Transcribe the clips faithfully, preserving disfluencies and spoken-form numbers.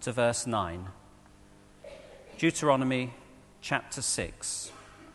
to verse nine. Deuteronomy chapter six.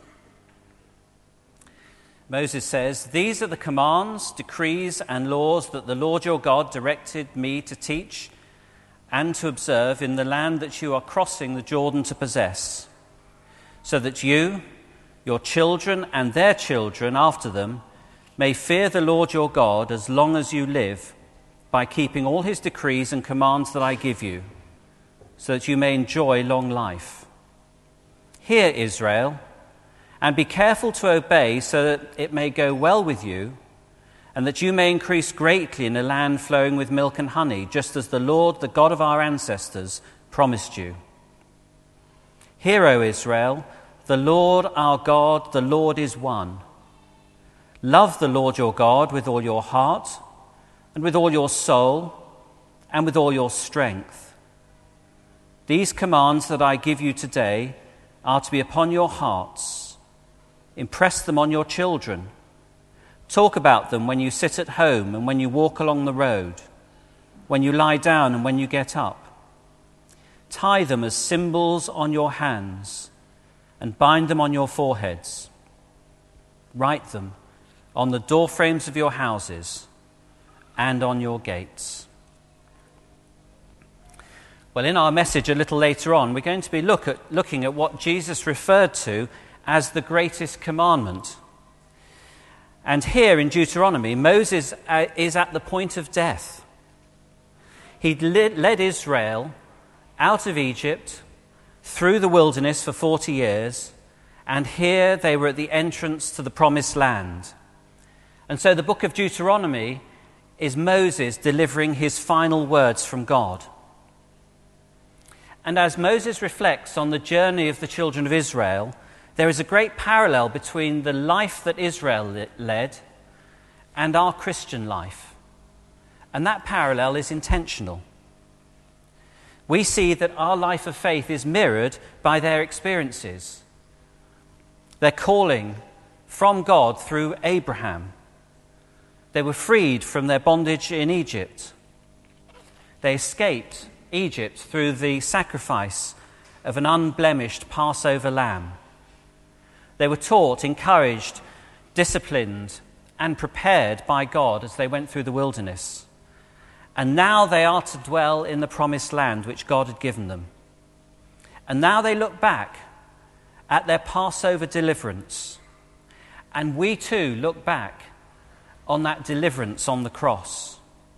Moses says, "These are the commands, decrees, and laws that the Lord your God directed me to teach and to observe in the land that you are crossing the Jordan to possess, so that you, your children, and their children after them may fear the Lord your God as long as you live, by keeping all his decrees and commands that I give you, so that you may enjoy long life. Hear, Israel, and be careful to obey, so that it may go well with you, and that you may increase greatly in a land flowing with milk and honey, just as the Lord, the God of our ancestors, promised you. Hear, O Israel, the Lord our God, the Lord is one. Love the Lord your God with all your heart, and with all your soul, and with all your strength. These commands that I give you today are to be upon your hearts. Impress them on your children. Talk about them when you sit at home and when you walk along the road, when you lie down and when you get up. Tie them as symbols on your hands and bind them on your foreheads. Write them on the doorframes of your houses and on your gates." Well, in our message a little later on, we're going to be look at, looking at what Jesus referred to as the greatest commandment. And here in Deuteronomy, Moses uh, is at the point of death. He'd led, led Israel out of Egypt, through the wilderness for forty years, and here they were at the entrance to the promised land. And so the book of Deuteronomy is Moses delivering his final words from God. And as Moses reflects on the journey of the children of Israel, there is a great parallel between the life that Israel led and our Christian life. And that parallel is intentional. We see that our life of faith is mirrored by their experiences. Their calling from God through Abraham. They were freed from their bondage in Egypt. They escaped Egypt through the sacrifice of an unblemished Passover lamb. They were taught, encouraged, disciplined, and prepared by God as they went through the wilderness. And now they are to dwell in the promised land which God had given them. And now they look back at their Passover deliverance. And we too look back on that deliverance on the cross.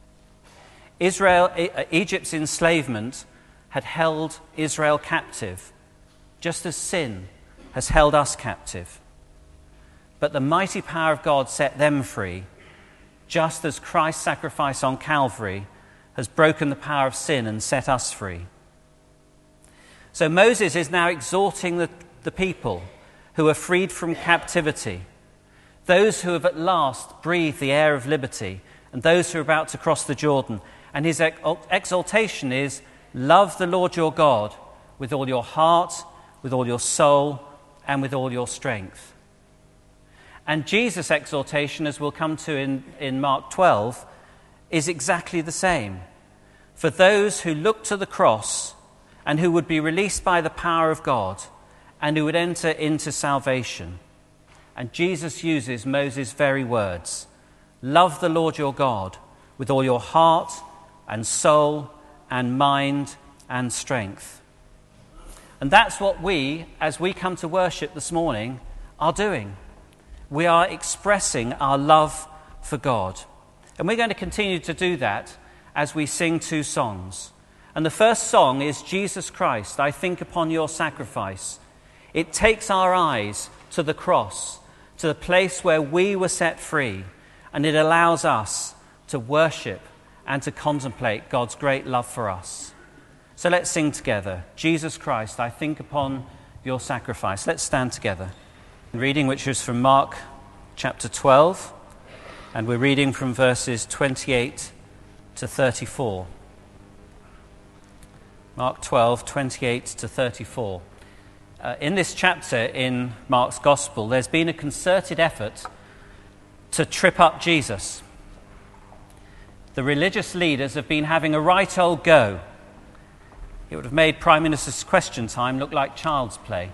Israel, Egypt's enslavement had held Israel captive, just as sin has held us captive. But the mighty power of God set them free, just as Christ's sacrifice on Calvary has broken the power of sin and set us free. So Moses is now exhorting the, the people who are freed from captivity, those who have at last breathed the air of liberty, and those who are about to cross the Jordan. And his exhortation is, love the Lord your God with all your heart, with all your soul, and with all your strength. And Jesus' exhortation, as we'll come to in, in Mark twelve, is exactly the same. For those who look to the cross and who would be released by the power of God and who would enter into salvation. And Jesus uses Moses' very words. Love the Lord your God with all your heart and soul and mind and strength. And that's what we, as we come to worship this morning, are doing. We are expressing our love for God. And we're going to continue to do that as we sing two songs. And the first song is Jesus Christ, I Think Upon Your Sacrifice. It takes our eyes to the cross, to the place where we were set free, and it allows us to worship and to contemplate God's great love for us. So let's sing together. Jesus Christ, I think upon your sacrifice. Let's stand together. Reading which is from Mark chapter twelve, and we're reading from verses twenty-eight to thirty-four. Mark twelve, twenty-eight to thirty-four. Uh, in this chapter in Mark's Gospel, there's been a concerted effort to trip up Jesus. The religious leaders have been having a right old go. It would have made Prime Minister's Question Time look like child's play.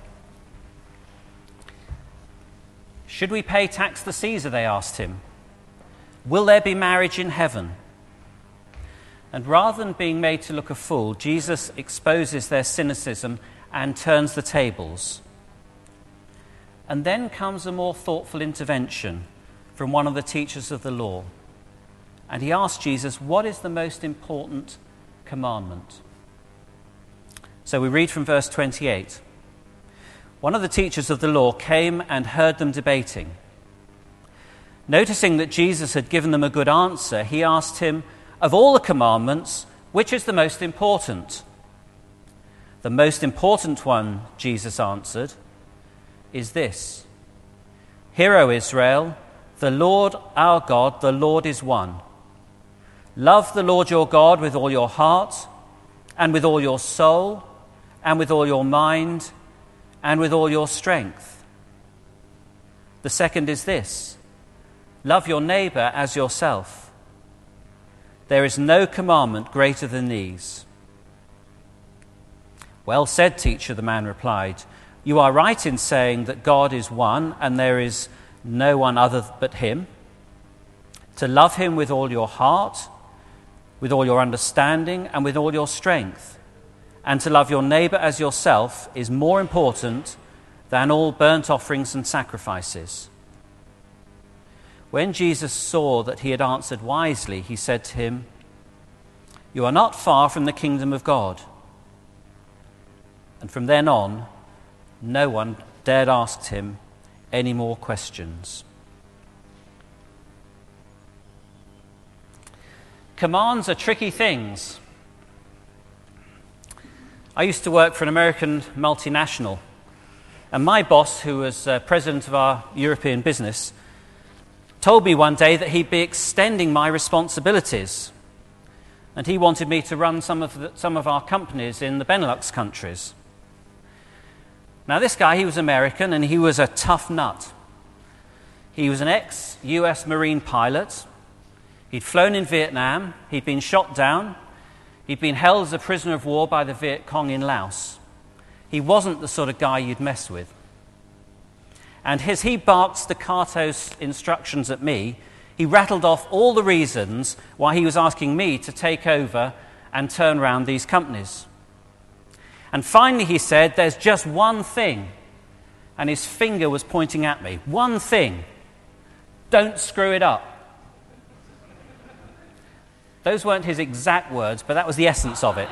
Should we pay tax to Caesar, they asked him. Will there be marriage in heaven? And rather than being made to look a fool, Jesus exposes their cynicism and turns the tables. And then comes a more thoughtful intervention from one of the teachers of the law. And he asked Jesus, what is the most important commandment? So we read from verse twenty-eight. One of the teachers of the law came and heard them debating. Noticing that Jesus had given them a good answer, he asked him, of all the commandments, which is the most important? The most important one, Jesus answered, is this. Hear, O Israel, the Lord our God, the Lord is one. Love the Lord your God with all your heart, and with all your soul, and with all your mind, and with all your strength. The second is this. Love your neighbor as yourself. There is no commandment greater than these. Well said, teacher, the man replied. You are right in saying that God is one and there is no one other but him. To love him with all your heart, with all your understanding, and with all your strength, and to love your neighbor as yourself is more important than all burnt offerings and sacrifices. When Jesus saw that he had answered wisely, he said to him, You are not far from the kingdom of God. And from then on, no one dared ask him any more questions. Commands are tricky things. I used to work for an American multinational, and my boss, who was uh, president of our European business, told me one day that he'd be extending my responsibilities, and he wanted me to run some of the, some of our companies in the Benelux countries. Now, this guy, he was American, and he was a tough nut. He was an ex-U S Marine pilot. He'd flown in Vietnam. He'd been shot down. He'd been held as a prisoner of war by the Viet Cong in Laos. He wasn't the sort of guy you'd mess with. And as he barked staccato instructions at me, he rattled off all the reasons why he was asking me to take over and turn around these companies. And finally he said, there's just one thing. And his finger was pointing at me. One thing. Don't screw it up. Those weren't his exact words, but that was the essence of it.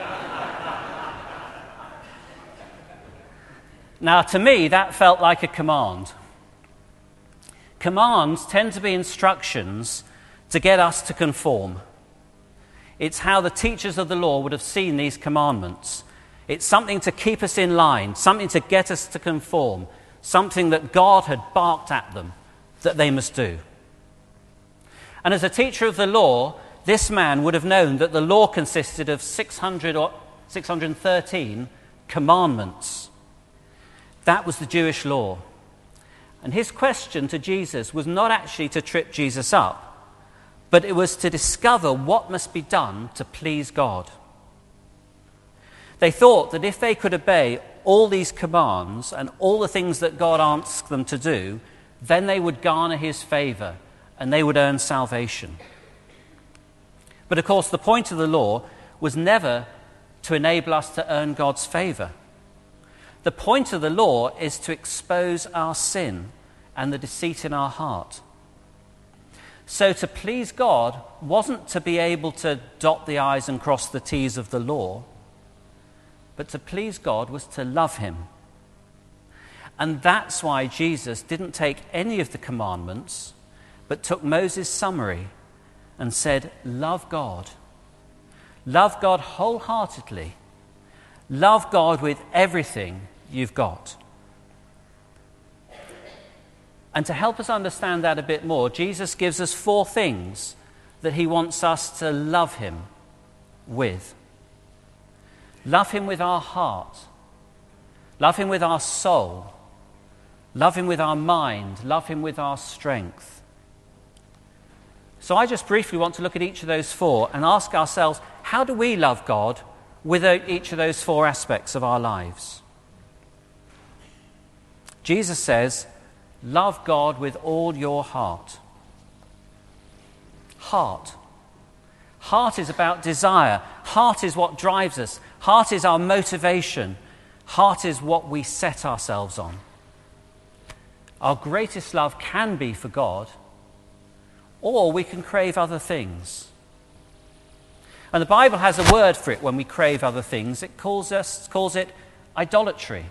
Now, to me, that felt like a command. Commands tend to be instructions to get us to conform. It's how the teachers of the law would have seen these commandments. It's something to keep us in line, something to get us to conform, something that God had barked at them that they must do. And as a teacher of the law, this man would have known that the law consisted of six hundred or six hundred thirteen commandments. That was the Jewish law. And his question to Jesus was not actually to trip Jesus up, but it was to discover what must be done to please God. They thought that if they could obey all these commands and all the things that God asked them to do, then they would garner his favor and they would earn salvation. But of course, the point of the law was never to enable us to earn God's favor. The point of the law is to expose our sin and the deceit in our heart. So to please God wasn't to be able to dot the I's and cross the T's of the law, but to please God was to love him. And that's why Jesus didn't take any of the commandments, but took Moses' summary and said, love God. Love God wholeheartedly. Love God with everything you've got. And to help us understand that a bit more, Jesus gives us four things that he wants us to love him with. Love him with our heart. Love him with our soul. Love him with our mind. Love him with our strength. So I just briefly want to look at each of those four and ask ourselves, how do we love God with each of those four aspects of our lives. Jesus says, love God with all your heart. Heart. Heart is about desire. Heart is what drives us. Heart is our motivation. Heart is what we set ourselves on. Our greatest love can be for God, or we can crave other things. And the Bible has a word for it when we crave other things. It calls us calls it idolatry.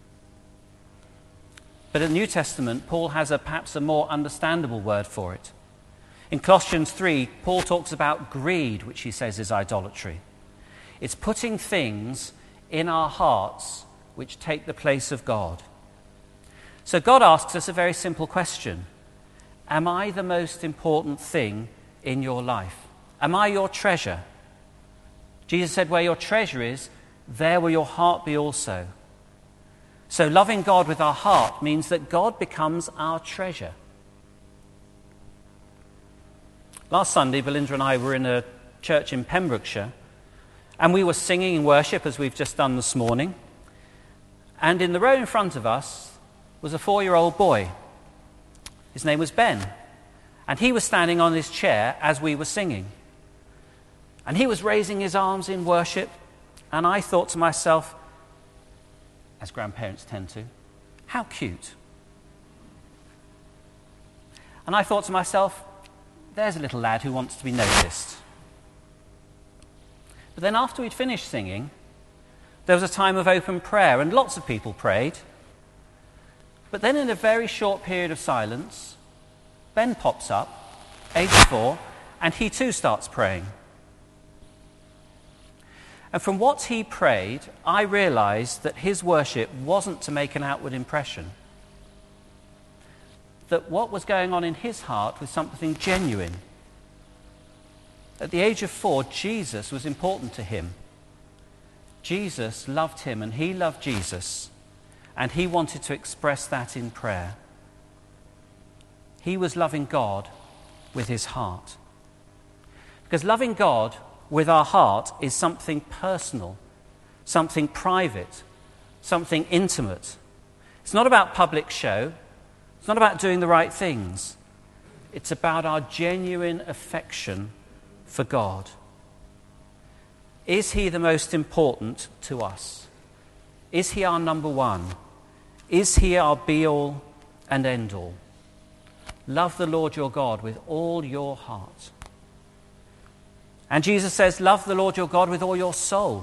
But in the New Testament, Paul has a perhaps a more understandable word for it. In Colossians three, Paul talks about greed, which he says is idolatry. It's putting things in our hearts which take the place of God. So God asks us a very simple question. Am I the most important thing in your life? Am I your treasure? Jesus said, where your treasure is, there will your heart be also. So loving God with our heart means that God becomes our treasure. Last Sunday, Belinda and I were in a church in Pembrokeshire, and we were singing in worship as we've just done this morning. And in the row in front of us was a four-year-old boy. His name was Ben. And he was standing on his chair as we were singing. And he was raising his arms in worship. And I thought to myself, as grandparents tend to, how cute. And I thought to myself, there's a little lad who wants to be noticed. But then after we'd finished singing, there was a time of open prayer, and lots of people prayed. But then in a very short period of silence, Ben pops up, age four, and he too starts praying. And from what he prayed, I realized that his worship wasn't to make an outward impression. That what was going on in his heart was something genuine. At the age of four, Jesus was important to him. Jesus loved him and he loved Jesus, and he wanted to express that in prayer. He was loving God with his heart. Because loving God with our heart is something personal, something private, something intimate. It's not about public show. It's not about doing the right things. It's about our genuine affection for God. Is he the most important to us? Is he our number one? Is he our be-all and end-all? Love the Lord your God with all your heart. And Jesus says, love the Lord your God with all your soul.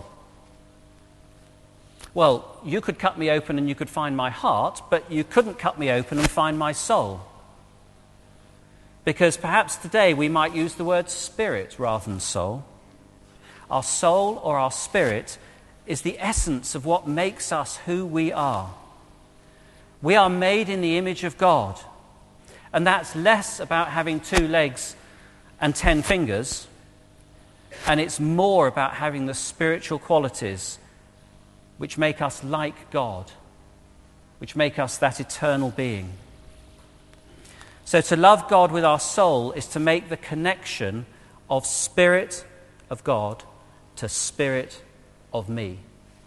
Well, you could cut me open and you could find my heart, but you couldn't cut me open and find my soul. Because perhaps today we might use the word spirit rather than soul. Our soul or our spirit is the essence of what makes us who we are. We are made in the image of God. And that's less about having two legs and ten fingers, and it's more about having the spiritual qualities which make us like God, which make us that eternal being. So to love God with our soul is to make the connection of Spirit of God to Spirit of me.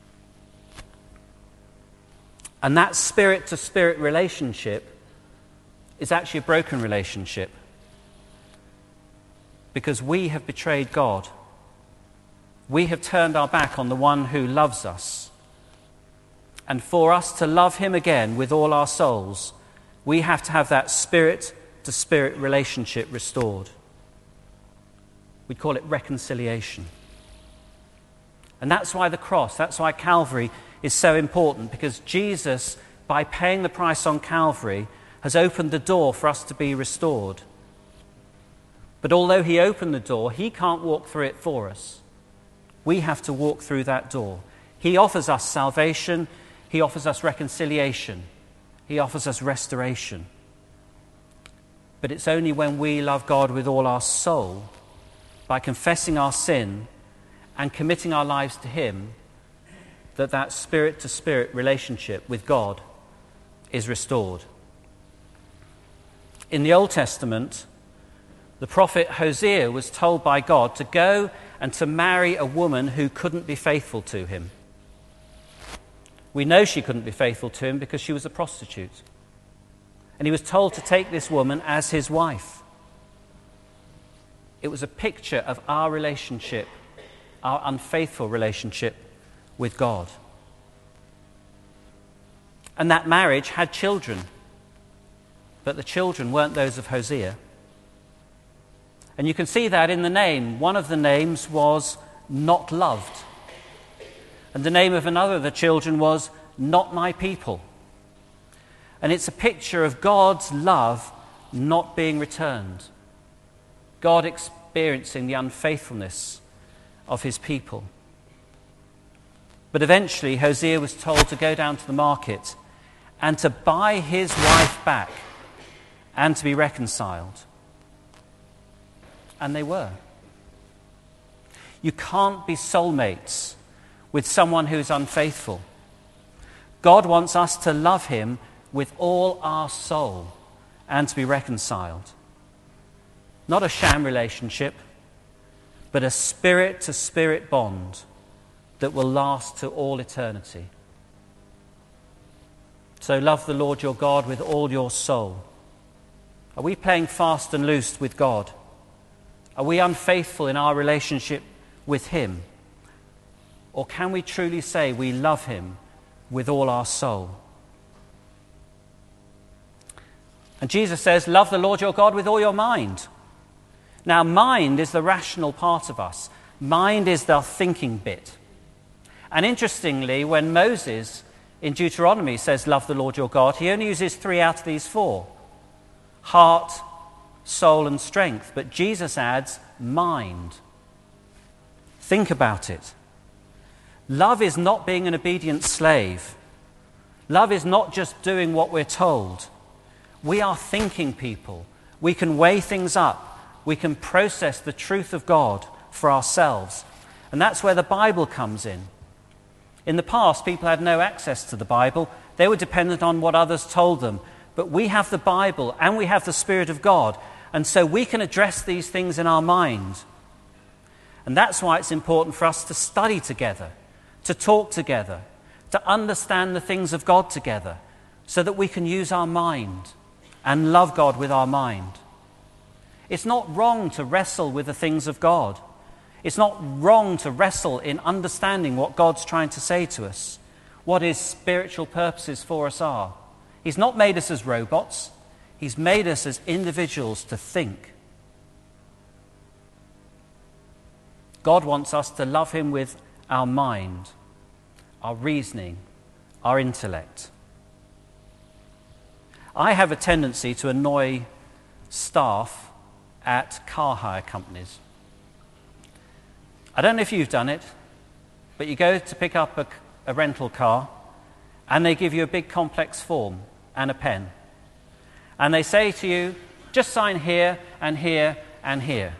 And that spirit-to-spirit relationship is actually a broken relationship, because we have betrayed God. We have turned our back on the one who loves us. And for us to love him again with all our souls, we have to have that spirit-to-spirit relationship restored. We call it reconciliation. And that's why the cross, that's why Calvary is so important, because Jesus, by paying the price on Calvary, has opened the door for us to be restored. But although he opened the door, he can't walk through it for us. We have to walk through that door. He offers us salvation. He offers us reconciliation. He offers us restoration. But it's only when we love God with all our soul, by confessing our sin and committing our lives to him, that that spirit-to-spirit relationship with God is restored. In the Old Testament, the prophet Hosea was told by God to go and to marry a woman who couldn't be faithful to him. We know she couldn't be faithful to him because she was a prostitute. And he was told to take this woman as his wife. It was a picture of our relationship, our unfaithful relationship with God. And that marriage had children, but the children weren't those of Hosea. And you can see that in the name. One of the names was Not Loved. And the name of another of the children was Not My People. And it's a picture of God's love not being returned. God experiencing the unfaithfulness of his people. But eventually Hosea was told to go down to the market and to buy his wife back and to be reconciled. And they were. You can't be soulmates with someone who is unfaithful. God wants us to love him with all our soul and to be reconciled. Not a sham relationship, but a spirit-to-spirit bond that will last to all eternity. So love the Lord your God with all your soul. Are we playing fast and loose with God? Are we unfaithful in our relationship with him? Or can we truly say we love him with all our soul? And Jesus says, love the Lord your God with all your mind. Now, mind is the rational part of us. Mind is the thinking bit. And interestingly, when Moses in Deuteronomy says, love the Lord your God, he only uses three out of these four. Heart, soul, and strength. But Jesus adds mind. Think about it. Love is not being an obedient slave. Love is not just doing what we're told. We are thinking people. We can weigh things up. We can process the truth of God for ourselves. And that's where the Bible comes in. In the past, people had no access to the Bible. They were dependent on what others told them. But we have the Bible and we have the Spirit of God. And so we can address these things in our mind. And that's why it's important for us to study together, to talk together, to understand the things of God together, so that we can use our mind and love God with our mind. It's not wrong to wrestle with the things of God. It's not wrong to wrestle in understanding what God's trying to say to us, what his spiritual purposes for us are. He's not made us as robots. He's made us as individuals to think. God wants us to love him with our mind, our reasoning, our intellect. I have a tendency to annoy staff at car hire companies. I don't know if you've done it, but you go to pick up a, a rental car and they give you a big complex form and a pen. And they say to you, just sign here and here and here.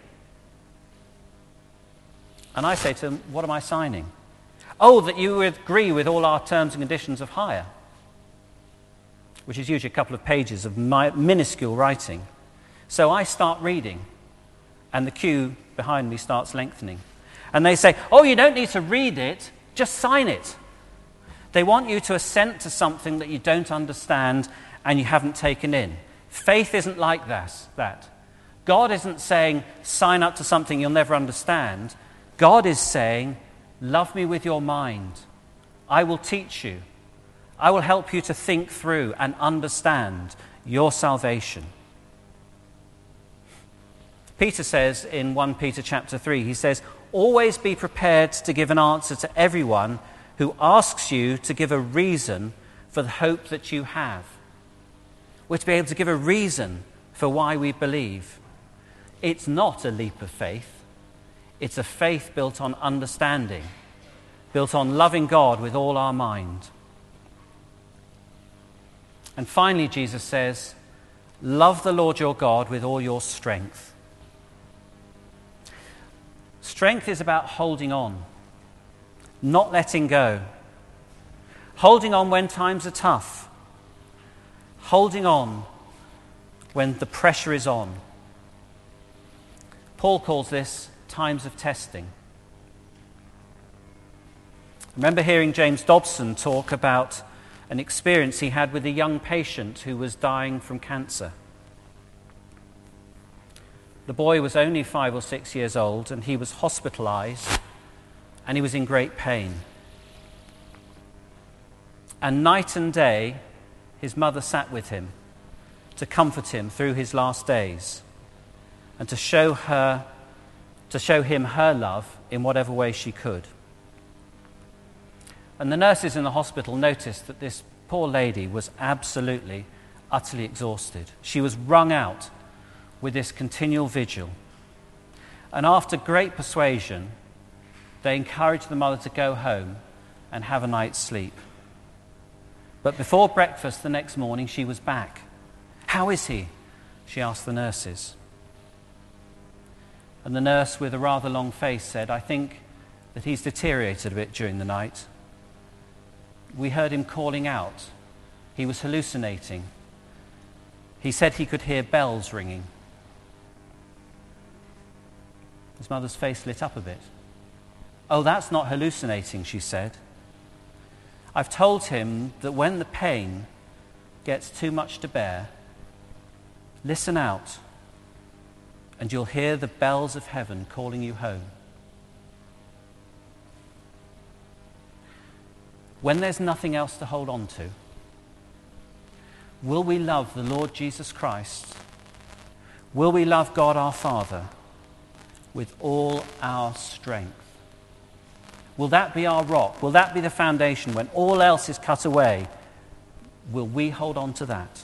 And I say to them, what am I signing? Oh, that you agree with all our terms and conditions of hire, which is usually a couple of pages of my minuscule writing. So I start reading, and the queue behind me starts lengthening. And they say, oh, you don't need to read it, just sign it. They want you to assent to something that you don't understand and you haven't taken in. Faith isn't like that. that. God isn't saying, sign up to something you'll never understand. God is saying, love me with your mind. I will teach you. I will help you to think through and understand your salvation. Peter says in First Peter chapter three, he says, always be prepared to give an answer to everyone who asks you to give a reason for the hope that you have. We're to be able to give a reason for why we believe. It's not a leap of faith. It's a faith built on understanding, built on loving God with all our mind. And finally, Jesus says, love the Lord your God with all your strength. Strength is about holding on, not letting go. Holding on when times are tough. Holding on when the pressure is on. Paul calls this times of testing. remember hearing James Dobson talk about an experience he had with a young patient who was dying from cancer. The boy was only five or six years old, and he was hospitalized, and he was in great pain. And night and day, his mother sat with him to comfort him through his last days and to show her, to show him her love in whatever way she could. And the nurses in the hospital noticed that this poor lady was absolutely, utterly exhausted. She was wrung out with this continual vigil. And after great persuasion, they encouraged the mother to go home and have a night's sleep. But before breakfast the next morning, she was back. "How is he?" she asked the nurses. And the nurse, with a rather long face, said, "I think that he's deteriorated a bit during the night. We heard him calling out. He was hallucinating. He said he could hear bells ringing." His mother's face lit up a bit. "Oh, that's not hallucinating," she said. "I've told him that when the pain gets too much to bear, listen out, and you'll hear the bells of heaven calling you home." When there's nothing else to hold on to, will we love the Lord Jesus Christ? Will we love God our Father with all our strength? Will that be our rock? Will that be the foundation when all else is cut away? Will we hold on to that?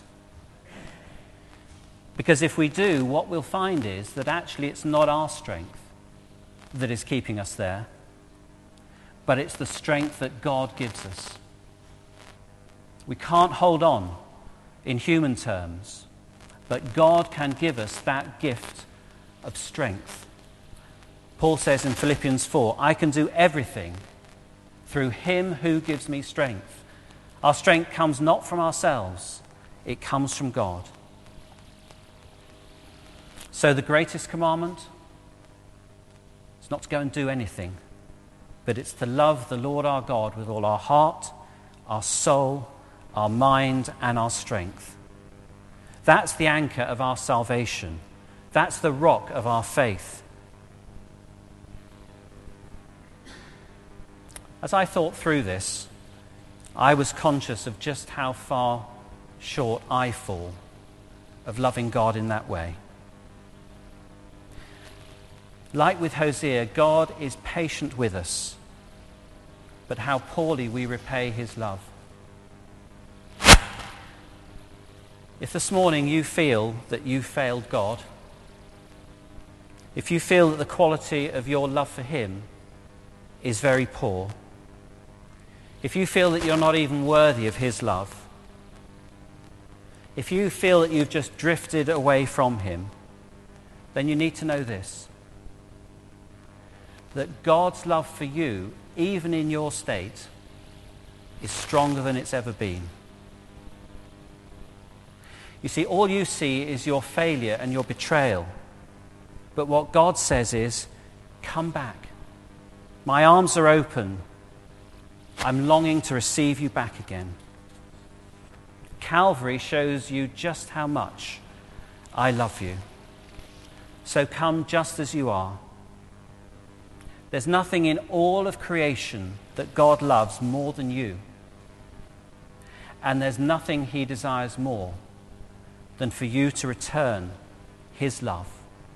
Because if we do, what we'll find is that actually it's not our strength that is keeping us there, but it's the strength that God gives us. We can't hold on in human terms, but God can give us that gift of strength. Paul says in Philippians four, "I can do everything through him who gives me strength." Our strength comes not from ourselves, it comes from God. So the greatest commandment is not to go and do anything, but it's to love the Lord our God with all our heart, our soul, our mind, and our strength. That's the anchor of our salvation. That's the rock of our faith. As I thought through this, I was conscious of just how far short I fall of loving God in that way. Like with Hosea, God is patient with us, but how poorly we repay his love. If this morning you feel that you failed God, if you feel that the quality of your love for him is very poor, if you feel that you're not even worthy of his love, if you feel that you've just drifted away from him, then you need to know this: that God's love for you, even in your state, is stronger than it's ever been. You see, all you see is your failure and your betrayal. But what God says is, come back. My arms are open. I'm longing to receive you back again. Calvary shows you just how much I love you. So come just as you are. There's nothing in all of creation that God loves more than you. And there's nothing he desires more than for you to return his love.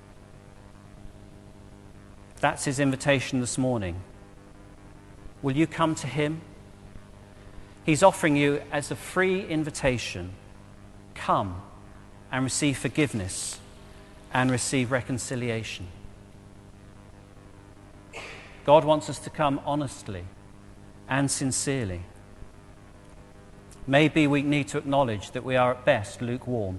That's his invitation this morning. Will you come to him? He's offering you as a free invitation. Come and receive forgiveness and receive reconciliation. God wants us to come honestly and sincerely. Maybe we need to acknowledge that we are at best lukewarm.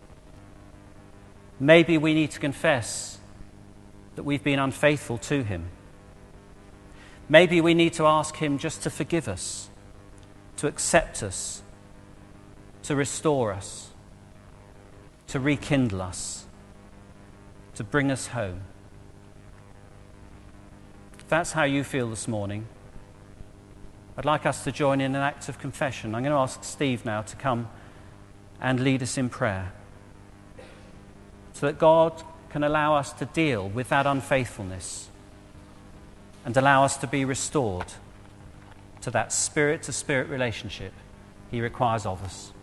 Maybe we need to confess that we've been unfaithful to him. Maybe we need to ask him just to forgive us, to accept us, to restore us, to rekindle us, to bring us home. If that's how you feel this morning, I'd like us to join in an act of confession. I'm going to ask Steve now to come and lead us in prayer, so that God can allow us to deal with that unfaithfulness and allow us to be restored to that spirit-to-spirit relationship He requires of us.